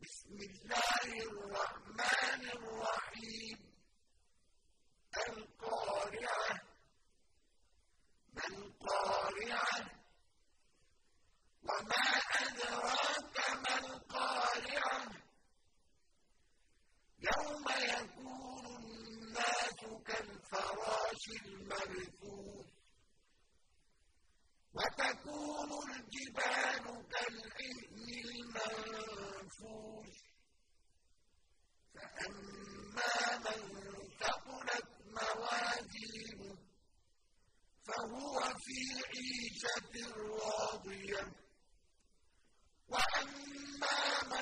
بسم الله الرحمن الرحيم القارعة ما القارعة وما أدراك ما القارعة يوم يكون الناس كالفراش المبثوث وتكون الجبال كالعهن المنفوش فأما من ثقلت موازينه فهو في عيشة راضية وأما